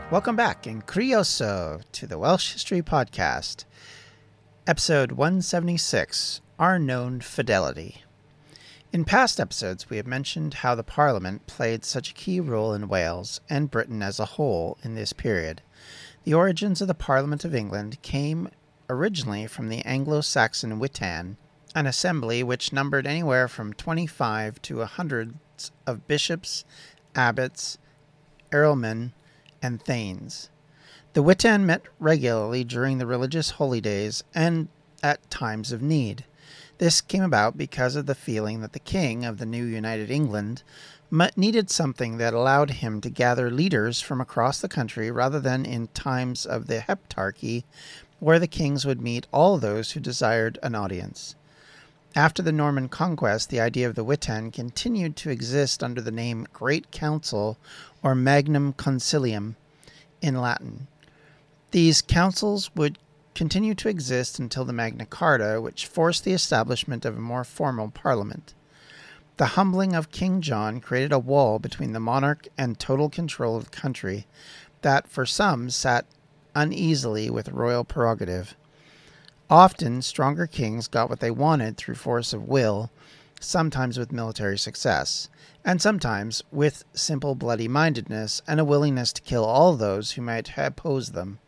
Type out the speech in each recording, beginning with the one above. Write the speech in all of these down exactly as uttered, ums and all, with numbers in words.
Welcome back in Crioso to the Welsh History Podcast, episode one seventy-six, Our Known Fidelity. In past episodes, we have mentioned how the Parliament played such a key role in Wales and Britain as a whole in this period. The origins of the Parliament of England came originally from the Anglo-Saxon Witan, an assembly which numbered anywhere from twenty-five to hundreds of bishops, abbots, earlmen, and thanes. The Witan met regularly during the religious holy days and at times of need. This came about because of the feeling that the king of the new United England needed something that allowed him to gather leaders from across the country rather than in times of the heptarchy, where the kings would meet all those who desired an audience. After the Norman conquest, the idea of the Witan continued to exist under the name Great Council or Magnum Concilium in Latin. These councils would continue to exist until the Magna Carta, which forced the establishment of a more formal parliament. The humbling of King John created a wall between the monarch and total control of the country that, for some, sat uneasily with royal prerogative. Often, stronger kings got what they wanted through force of will, sometimes with military success, and sometimes with simple bloody-mindedness and a willingness to kill all those who might oppose them.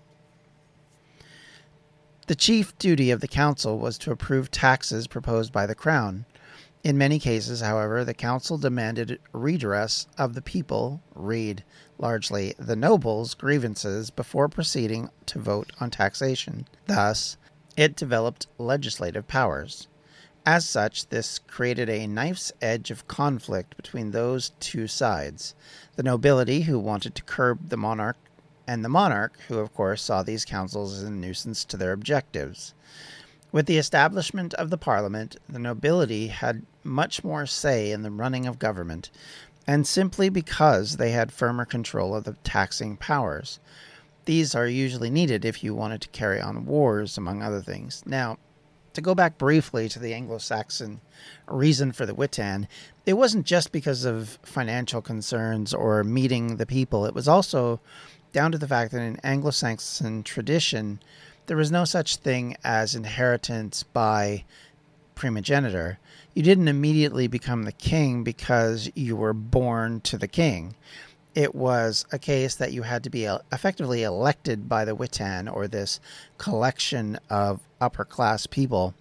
The chief duty of the council was to approve taxes proposed by the crown. In many cases, however, the council demanded redress of the people, read largely the nobles' grievances, before proceeding to vote on taxation. Thus, it developed legislative powers. As such, this created a knife's edge of conflict between those two sides, the nobility who wanted to curb the monarch, and the monarch who, of course, saw these councils as a nuisance to their objectives. With the establishment of the Parliament, the nobility had much more say in the running of government, and simply because they had firmer control of the taxing powers. These are usually needed if you wanted to carry on wars, among other things. Now, to go back briefly to the Anglo-Saxon reason for the Witan, it wasn't just because of financial concerns or meeting the people. It was also down to the fact that in Anglo-Saxon tradition, there was no such thing as inheritance by primogeniture. You didn't immediately become the king because you were born to the king. It was a case that you had to be effectively elected by the Witan, or this collection of upper-class people,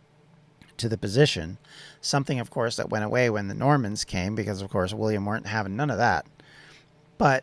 to the position. Something, of course, that went away when the Normans came, because, of course, William weren't having none of that. But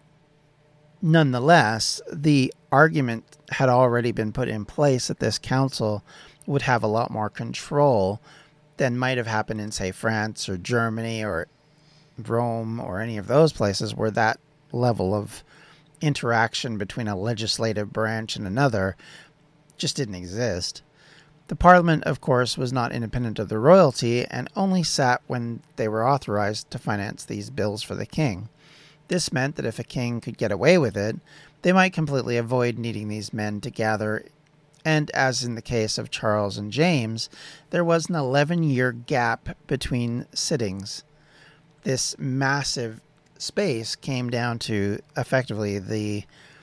nonetheless, the argument had already been put in place that this council would have a lot more control than might have happened in, say, France or Germany or Rome or any of those places where that level of interaction between a legislative branch and another just didn't exist. The Parliament, of course, was not independent of the royalty and only sat when they were authorized to finance these bills for the king. This meant that if a king could get away with it, they might completely avoid needing these men to gather, and as in the case of Charles and James, there was an eleven-year gap between sittings. This massive space came down to effectively the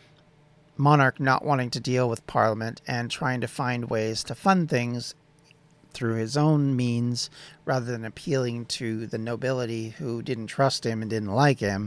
monarch not wanting to deal with Parliament and trying to find ways to fund things through his own means rather than appealing to the nobility who didn't trust him and didn't like him.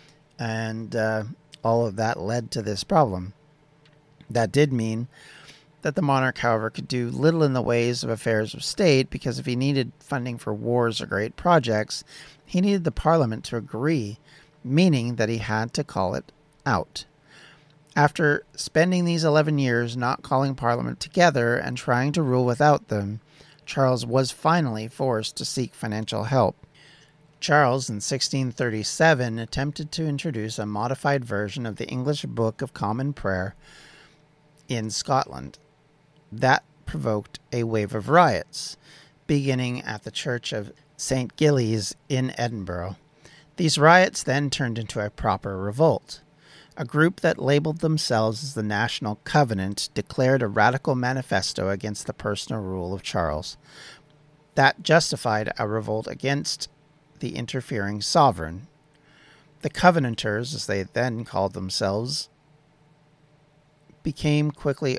And uh, all of that led to this problem. That did mean that the monarch, however, could do little in the ways of affairs of state, because if he needed funding for wars or great projects, he needed the Parliament to agree, meaning that he had to call it out. After spending these eleven years not calling Parliament together and trying to rule without them, Charles was finally forced to seek financial help. Charles, in sixteen thirty-seven, attempted to introduce a modified version of the English Book of Common Prayer in Scotland. That provoked a wave of riots, beginning at the Church of Saint Gilles in Edinburgh. These riots then turned into a proper revolt. A group that labeled themselves as the National Covenant declared a radical manifesto against the personal rule of Charles. That justified a revolt against the interfering sovereign. The Covenanters, as they then called themselves, became quickly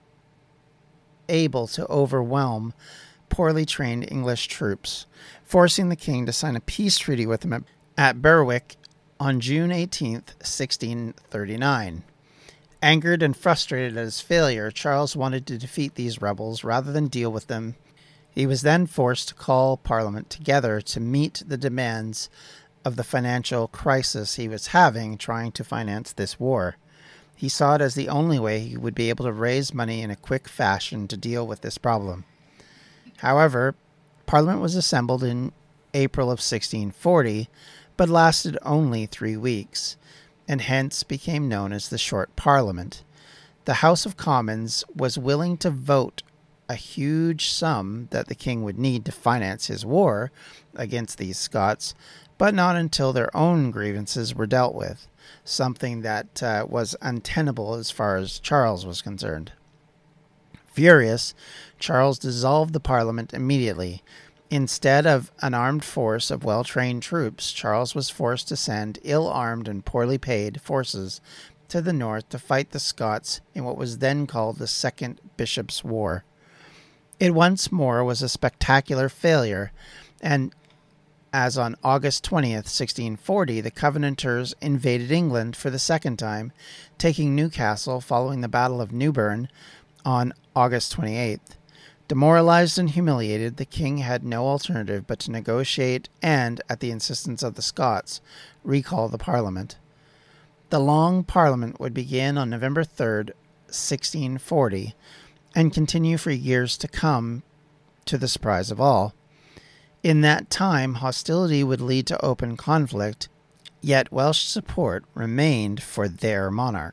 able to overwhelm poorly trained English troops, forcing the king to sign a peace treaty with them at Berwick on June eighteenth, sixteen thirty-nine. Angered and frustrated at his failure, Charles wanted to defeat these rebels rather than deal with them. He was then forced to call Parliament together to meet the demands of the financial crisis he was having trying to finance this war. He saw it as the only way he would be able to raise money in a quick fashion to deal with this problem. However, Parliament was assembled in April of sixteen forty, but lasted only three weeks, and hence became known as the Short Parliament. The House of Commons was willing to vote a huge sum that the king would need to finance his war against these Scots, but not until their own grievances were dealt with, something that uh, was untenable as far as Charles was concerned. Furious, Charles dissolved the Parliament immediately. Instead of an armed force of well-trained troops, Charles was forced to send ill-armed and poorly paid forces to the north to fight the Scots in what was then called the Second Bishops' War. It once more was a spectacular failure, and as on August twentieth, sixteen forty, the Covenanters invaded England for the second time, taking Newcastle following the Battle of Newburn on August twenty-eighth. Demoralized and humiliated, the king had no alternative but to negotiate and, at the insistence of the Scots, recall the Parliament. The Long Parliament would begin on November third, sixteen forty, and continue for years to come, to the surprise of all. In that time, hostility would lead to open conflict, yet Welsh support remained for their monarch.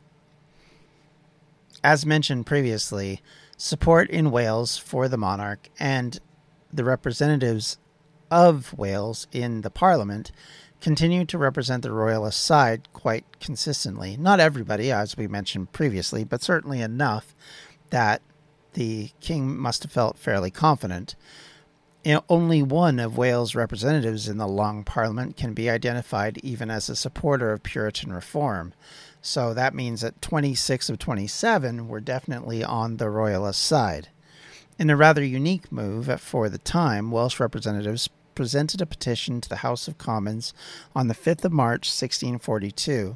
As mentioned previously, support in Wales for the monarch and the representatives of Wales in the Parliament continued to represent the royalist side quite consistently. Not everybody, as we mentioned previously, but certainly enough that the king must have felt fairly confident. You know, only one of Wales' representatives in the Long Parliament can be identified even as a supporter of Puritan reform. So that means that twenty-six of twenty-seven were definitely on the royalist side. In a rather unique move for the time, Welsh representatives presented a petition to the House of Commons on the fifth of March, sixteen forty-two.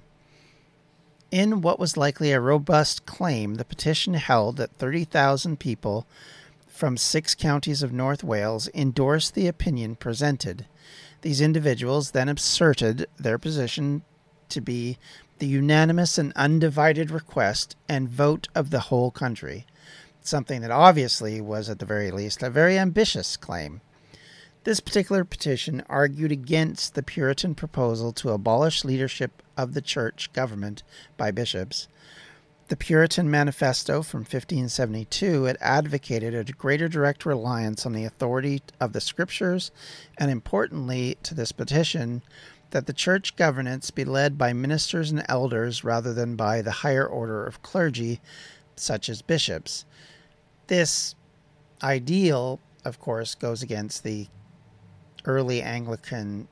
In what was likely a robust claim, the petition held that thirty thousand people from six counties of North Wales endorsed the opinion presented. These individuals then asserted their position to be the unanimous and undivided request and vote of the whole country, something that obviously was at the very least a very ambitious claim. This particular petition argued against the Puritan proposal to abolish leadership of the church government by bishops. The Puritan Manifesto from fifteen seventy-two had advocated a greater direct reliance on the authority of the Scriptures, and importantly to this petition, that the church governance be led by ministers and elders rather than by the higher order of clergy, such as bishops. This ideal, of course, goes against the early Anglican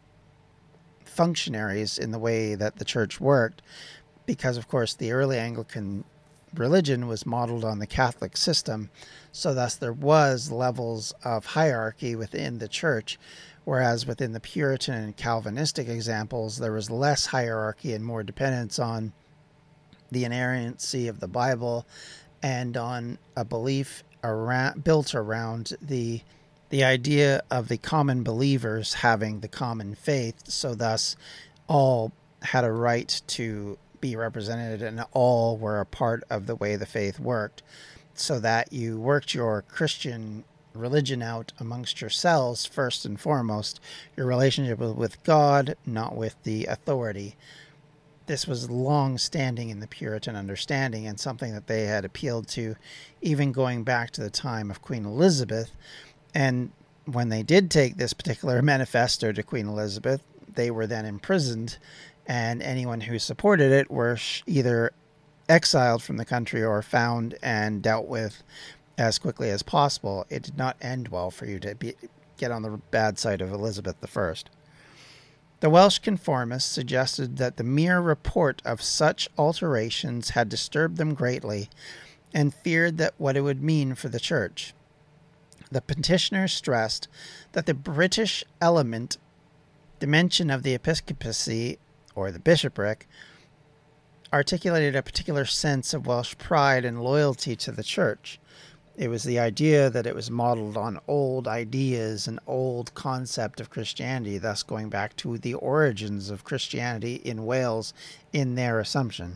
functionaries in the way that the church worked, because, of course, the early Anglican religion was modeled on the Catholic system, so thus there was levels of hierarchy within the church, whereas within the Puritan and Calvinistic examples, there was less hierarchy and more dependence on the inerrancy of the Bible and on a belief around, built around the the idea of the common believers having the common faith, so thus all had a right to be represented and all were a part of the way the faith worked, so that you worked your Christian religion out amongst yourselves first and foremost, your relationship with God, not with the authority. This was long-standing in the Puritan understanding and something that they had appealed to even going back to the time of Queen Elizabeth. And when they did take this particular manifesto to Queen Elizabeth, they were then imprisoned, and anyone who supported it were either exiled from the country or found and dealt with as quickly as possible. It did not end well for you to be, get on the bad side of Elizabeth the First. The Welsh conformists suggested that the mere report of such alterations had disturbed them greatly, and feared that what it would mean for the church. The petitioners stressed that the British element, dimension of the episcopacy, or the bishopric, articulated a particular sense of Welsh pride and loyalty to the church. It was the idea that it was modeled on old ideas and old concept of Christianity, thus going back to the origins of Christianity in Wales in their assumption.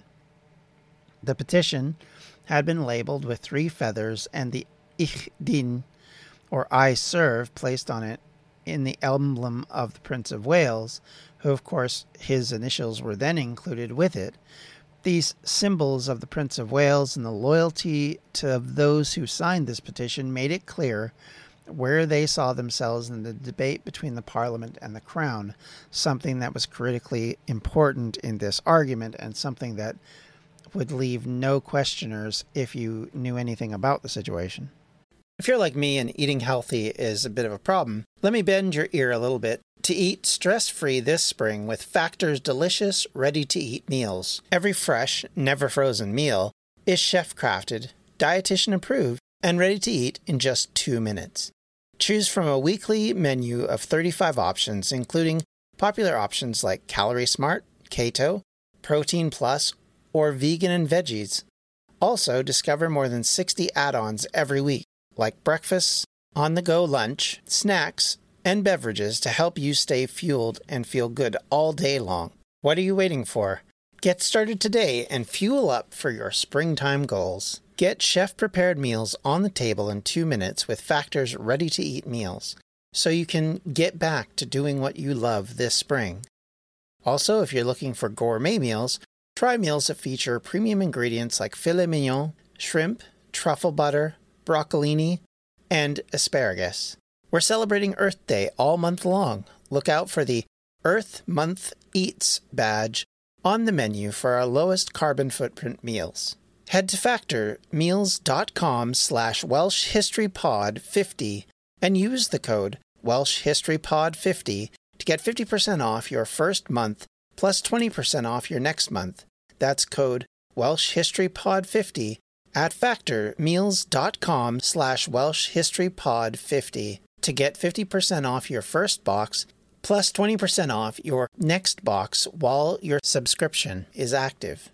The petition had been labeled with three feathers and the Ich Dien, or I serve, placed on it in the emblem of the Prince of Wales, who of course his initials were then included with it. These symbols of the Prince of Wales and the loyalty to those who signed this petition made it clear where they saw themselves in the debate between the Parliament and the Crown, something that was critically important in this argument and something that would leave no questioners if you knew anything about the situation. If you're like me and eating healthy is a bit of a problem, let me bend your ear a little bit to eat stress-free this spring with Factor's delicious, ready-to-eat meals. Every fresh, never-frozen meal is chef-crafted, dietitian-approved, and ready to eat in just two minutes. Choose from a weekly menu of thirty-five options, including popular options like Calorie Smart, Keto, Protein Plus, or Vegan and Veggies. Also, discover more than sixty add-ons every week, like breakfast, on-the-go lunch, snacks, and beverages to help you stay fueled and feel good all day long. What are you waiting for? Get started today and fuel up for your springtime goals. Get chef-prepared meals on the table in two minutes with Factor's ready-to-eat meals, so you can get back to doing what you love this spring. Also, if you're looking for gourmet meals, try meals that feature premium ingredients like filet mignon, shrimp, truffle butter, broccolini, and asparagus. We're celebrating Earth Day all month long. Look out for the Earth Month Eats badge on the menu for our lowest carbon footprint meals. Head to factormeals.com slash Welsh History Pod fifty and use the code Welsh History Pod fifty to get fifty percent off your first month plus twenty percent off your next month. That's code Welsh History Pod fifty at factormeals.com slash Welsh History Pod fifty to get fifty percent off your first box plus twenty percent off your next box while your subscription is active.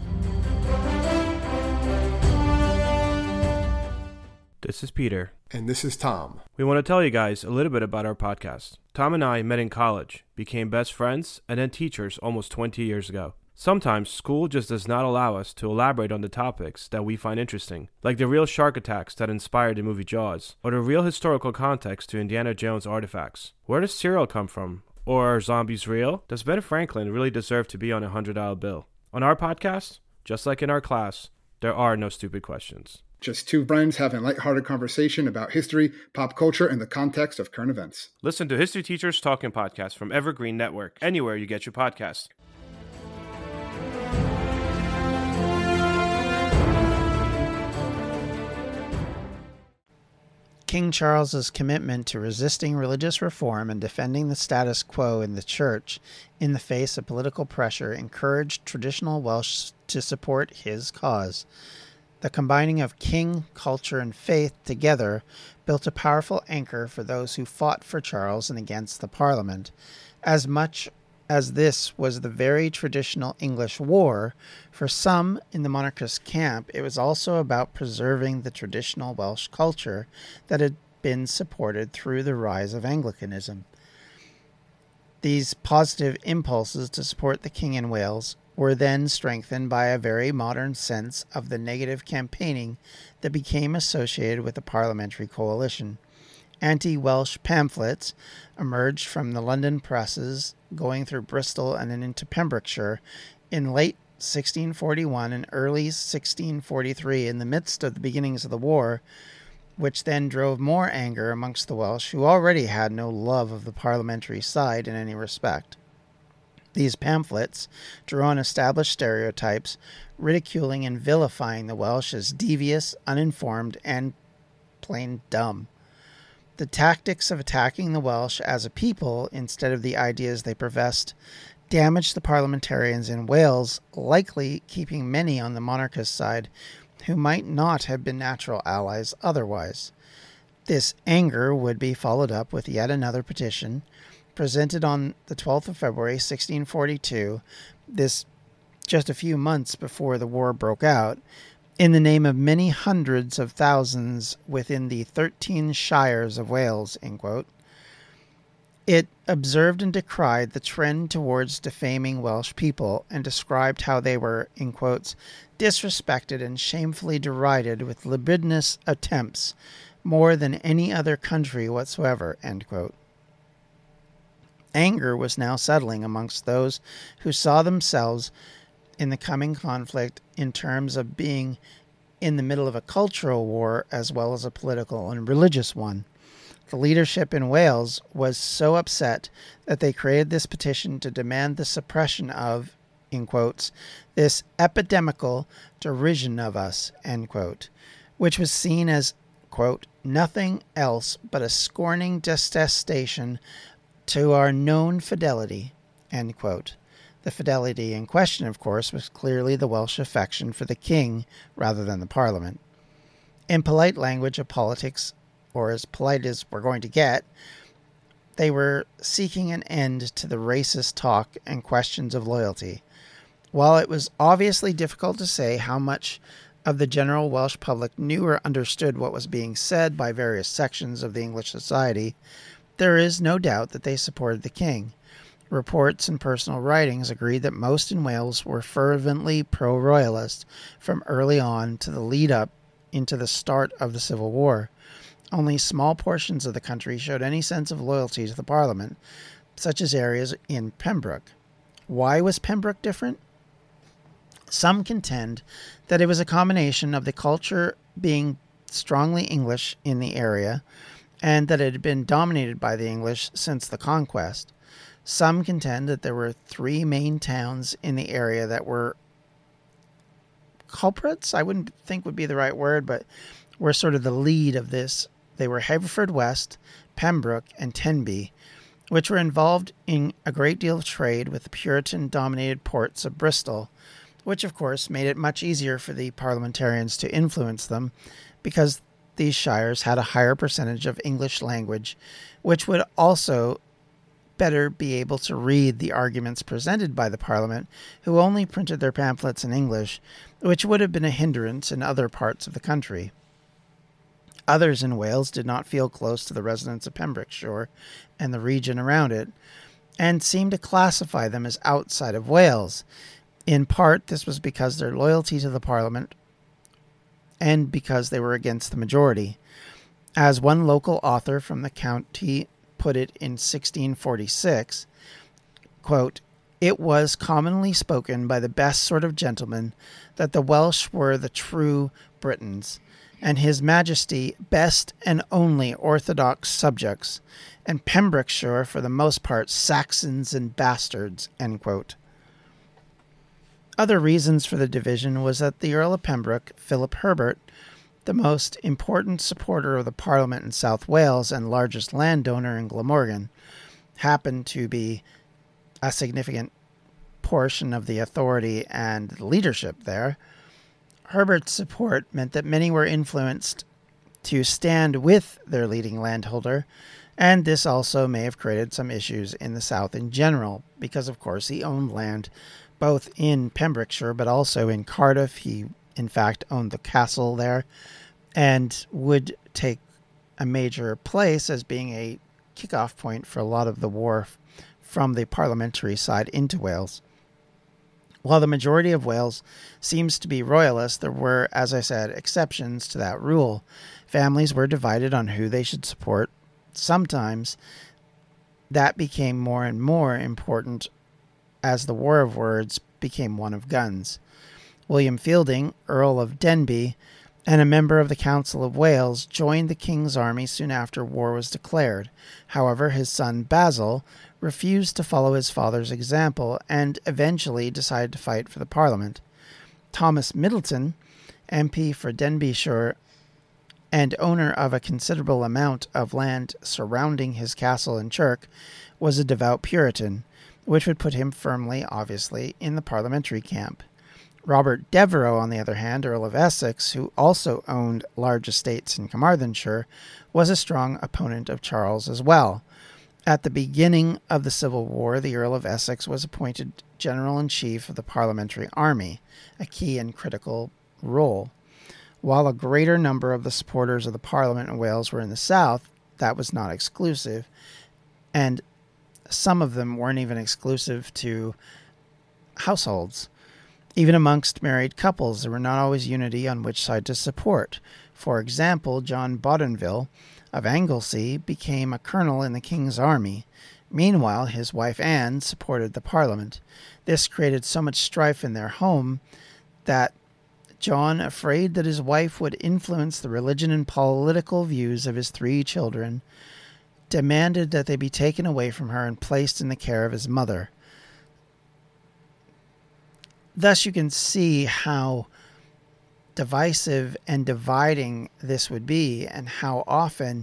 This is Peter. And this is Tom. We want to tell you guys a little bit about our podcast. Tom and I met in college, became best friends, and then teachers almost twenty years ago. Sometimes school just does not allow us to elaborate on the topics that we find interesting, like the real shark attacks that inspired the movie Jaws, or the real historical context to Indiana Jones artifacts. Where does cereal come from? Or are zombies real? Does Ben Franklin really deserve to be on a one hundred dollar bill? On our podcast, just like in our class, there are no stupid questions. Just two friends having a lighthearted conversation about history, pop culture, and the context of current events. Listen to History Teachers Talking Podcast from Evergreen Network, anywhere you get your podcasts. King Charles's commitment to resisting religious reform and defending the status quo in the church in the face of political pressure encouraged traditional Welsh to support his cause. The combining of king, culture, and faith together built a powerful anchor for those who fought for Charles and against the Parliament. As much as this was the very traditional English war, for some in the monarchist camp, it was also about preserving the traditional Welsh culture that had been supported through the rise of Anglicanism. These positive impulses to support the king in Wales were then strengthened by a very modern sense of the negative campaigning that became associated with the parliamentary coalition. Anti-Welsh pamphlets emerged from the London presses, going through Bristol and then into Pembrokeshire in late sixteen forty-one and early sixteen forty-three, in the midst of the beginnings of the war, which then drove more anger amongst the Welsh, who already had no love of the parliamentary side in any respect. These pamphlets drew on established stereotypes, ridiculing and vilifying the Welsh as devious, uninformed, and plain dumb. The tactics of attacking the Welsh as a people instead of the ideas they professed damaged the parliamentarians in Wales, likely keeping many on the monarchist side who might not have been natural allies otherwise. This anger would be followed up with yet another petition presented on the twelfth of February, sixteen forty-two, this just a few months before the war broke out, in the name of many hundreds of thousands within the thirteen shires of Wales, end quote. It observed and decried the trend towards defaming Welsh people and described how they were, in quotes, disrespected and shamefully derided with libidinous attempts more than any other country whatsoever, end quote. Anger was now settling amongst those who saw themselves in the coming conflict in terms of being in the middle of a cultural war as well as a political and religious one. The leadership in Wales was so upset that they created this petition to demand the suppression of, in quotes, this epidemical derision of us, end quote, which was seen as, quote, nothing else but a scorning detestation to our known fidelity, end quote. The fidelity in question, of course, was clearly the Welsh affection for the king rather than the Parliament. In polite language of politics, or as polite as we're going to get, they were seeking an end to the racist talk and questions of loyalty. While it was obviously difficult to say how much of the general Welsh public knew or understood what was being said by various sections of the English society, there is no doubt that they supported the king. Reports and personal writings agreed that most in Wales were fervently pro-royalist from early on to the lead-up into the start of the Civil War. Only small portions of the country showed any sense of loyalty to the Parliament, such as areas in Pembroke. Why was Pembroke different? Some contend that it was a combination of the culture being strongly English in the area and that it had been dominated by the English since the conquest. Some contend that there were three main towns in the area that were culprits, I wouldn't think would be the right word, but were sort of the lead of this. They were Haverfordwest, Pembroke, and Tenby, which were involved in a great deal of trade with the Puritan-dominated ports of Bristol, which of course made it much easier for the parliamentarians to influence them because these shires had a higher percentage of English language, which would also better be able to read the arguments presented by the Parliament, who only printed their pamphlets in English, which would have been a hindrance in other parts of the country. Others in Wales did not feel close to the residents of Pembrokeshire and the region around it, and seemed to classify them as outside of Wales. In part, this was because their loyalty to the Parliament and because they were against the majority. As one local author from the county put it in sixteen forty-six, quote, it was commonly spoken by the best sort of gentlemen that the Welsh were the true Britons, and his Majesty best and only orthodox subjects, and Pembrokeshire for the most part Saxons and bastards, end quote. Other reasons for the division was that the Earl of Pembroke, Philip Herbert, the most important supporter of the Parliament in South Wales and largest landowner in Glamorgan, happened to be a significant portion of the authority and leadership there. Herbert's support meant that many were influenced to stand with their leading landholder, and this also may have created some issues in the South in general, because of course he owned land both in Pembrokeshire but also in Cardiff. He in fact owned the castle there and would take a major place as being a kickoff point for a lot of the war from the parliamentary side into Wales. While the majority of Wales seems to be royalist, there were, as I said, exceptions to that rule. Families were divided on who they should support. Sometimes that became more and more important as the War of Words became one of guns. William Fielding, Earl of Denbigh, and a member of the Council of Wales, joined the King's army soon after war was declared. However, his son Basil refused to follow his father's example and eventually decided to fight for the Parliament. Thomas Middleton, M P for Denbighshire, and owner of a considerable amount of land surrounding his castle and church, was a devout Puritan, which would put him firmly, obviously, in the parliamentary camp. Robert Devereux, on the other hand, Earl of Essex, who also owned large estates in Carmarthenshire, was a strong opponent of Charles as well. At the beginning of the Civil War, the Earl of Essex was appointed General-in-Chief of the Parliamentary Army, a key and critical role. While a greater number of the supporters of the Parliament in Wales were in the south, that was not exclusive, and some of them weren't even exclusive to households. Even amongst married couples, there were not always unity on which side to support. For example, John Bougainville of Anglesey became a colonel in the King's army. Meanwhile, his wife Anne supported the Parliament. This created so much strife in their home that John, afraid that his wife would influence the religion and political views of his three children, demanded that they be taken away from her and placed in the care of his mother. Thus, you can see how divisive and dividing this would be, and how often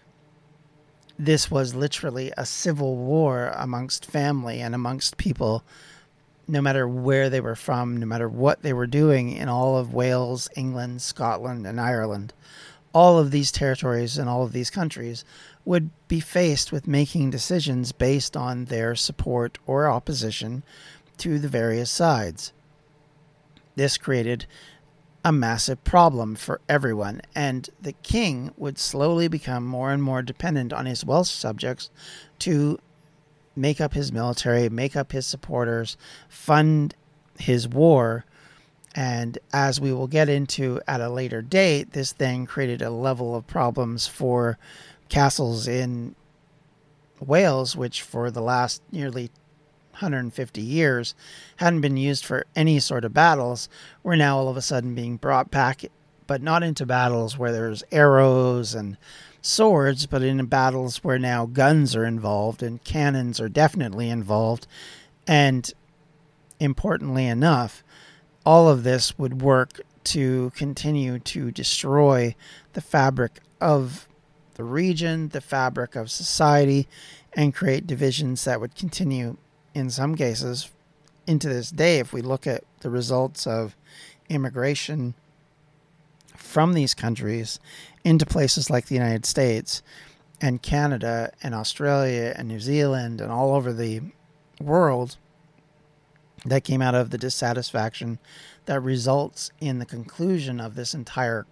this was literally a civil war amongst family and amongst people, no matter where they were from, no matter what they were doing in all of Wales, England, Scotland, and Ireland. All of these territories and all of these countries would be faced with making decisions based on their support or opposition to the various sides. This created a massive problem for everyone, and the king would slowly become more and more dependent on his Welsh subjects to make up his military, make up his supporters, fund his war, and as we will get into at a later date, this then created a level of problems for castles in Wales, which for the last nearly one hundred fifty years hadn't been used for any sort of battles, were now all of a sudden being brought back, but not into battles where there's arrows and swords, but in battles where now guns are involved and cannons are definitely involved. And importantly enough, all of this would work to continue to destroy the fabric of the region, the fabric of society, and create divisions that would continue in some cases into this day. If we look at the results of immigration from these countries into places like the United States and Canada and Australia and New Zealand and all over the world, that came out of the dissatisfaction that results in the conclusion of this entire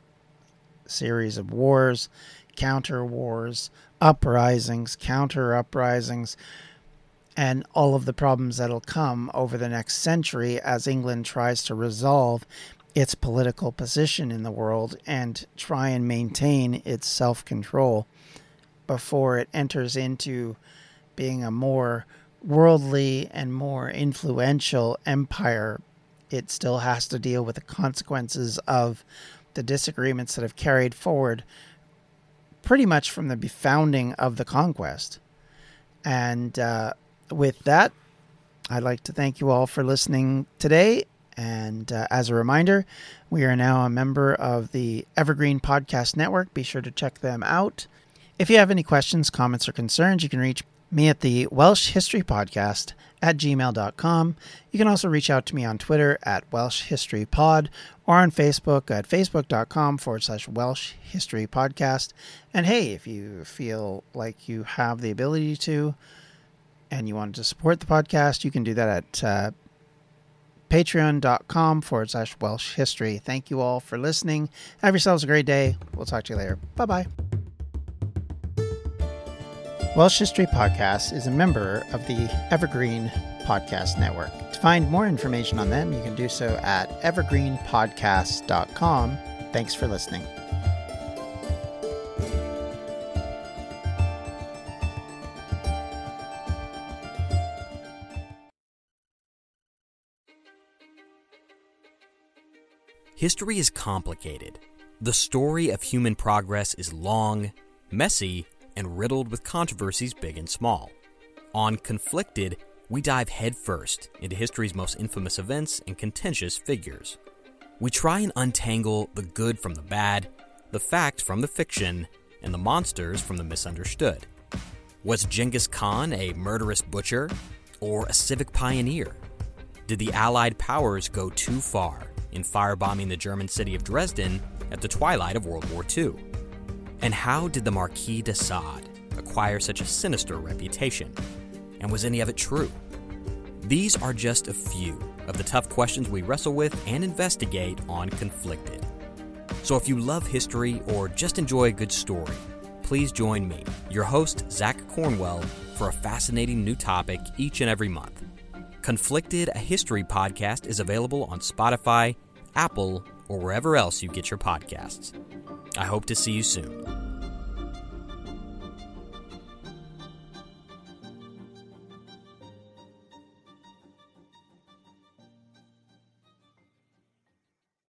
series of wars, counter wars, uprisings, counter uprisings, and all of the problems that'll come over the next century as England tries to resolve its political position in the world and try and maintain its self-control before it enters into being a more worldly and more influential empire. It still has to deal with the consequences of the disagreements that have carried forward pretty much from the founding of the conquest. And uh, with that, I'd like to thank you all for listening today. And uh, as a reminder, we are now a member of the Evergreen Podcast Network. Be sure to check them out. If you have any questions, comments, or concerns, you can reach me at the Welsh History Podcast at gmail dot com. You can also reach out to me on Twitter at Welsh History Pod or on Facebook at facebook.com forward slash Welsh History Podcast. And hey, if you feel like you have the ability to and you want to support the podcast, you can do that at uh, patreon.com forward slash Welsh History. Thank you all for listening. Have yourselves a great day. We'll talk to you later. Bye-bye. Welsh History Podcast is a member of the Evergreen Podcast Network. To find more information on them, you can do so at evergreen podcast dot com. Thanks for listening. History is complicated. The story of human progress is long, messy, and riddled with controversies big and small. On Conflicted, we dive headfirst into history's most infamous events and contentious figures. We try and untangle the good from the bad, the fact from the fiction, and the monsters from the misunderstood. Was Genghis Khan a murderous butcher or a civic pioneer? Did the Allied powers go too far in firebombing the German city of Dresden at the twilight of World War Two? And how did the Marquis de Sade acquire such a sinister reputation? And was any of it true? These are just a few of the tough questions we wrestle with and investigate on Conflicted. So if you love history or just enjoy a good story, please join me, your host, Zach Cornwell, for a fascinating new topic each and every month. Conflicted, a history podcast, is available on Spotify, Apple, or wherever else you get your podcasts. I hope to see you soon.